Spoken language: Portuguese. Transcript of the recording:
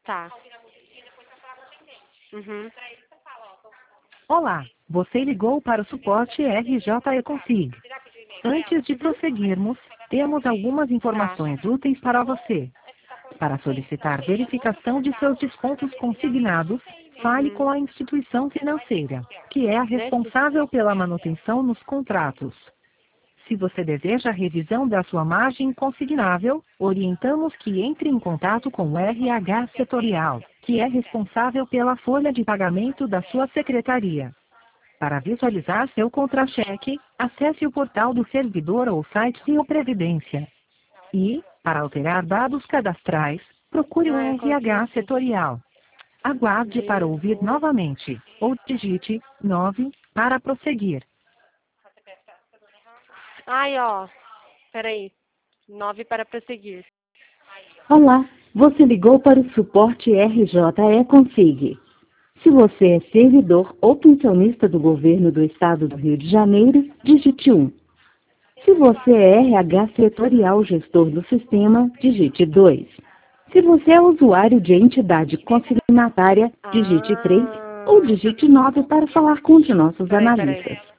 tá. Uhum. Olá, você ligou para o suporte RJ Config. Antes de prosseguirmos, temos algumas informações úteis para você. Para solicitar verificação de seus descontos consignados, fale com a instituição financeira, que é a responsável pela manutenção nos contratos. Se você deseja a revisão da sua margem consignável, orientamos que entre em contato com o RH Setorial, que é responsável pela folha de pagamento da sua secretaria. Para visualizar seu contra-cheque, acesse o portal do servidor ou site Rio Previdência. E, para alterar dados cadastrais, procure um RH Setorial. Aguarde para ouvir novamente, ou digite 9 para prosseguir. Ai, ó. Peraí. 9 para prosseguir. Olá, você ligou para o suporte RJE Config. Se você é servidor ou pensionista do governo do estado do Rio de Janeiro, digite 1. Se você é RH setorial gestor do sistema, digite 2. Se você é usuário de entidade consignatária, digite 3 ou digite 9 para falar com um de nossos analistas.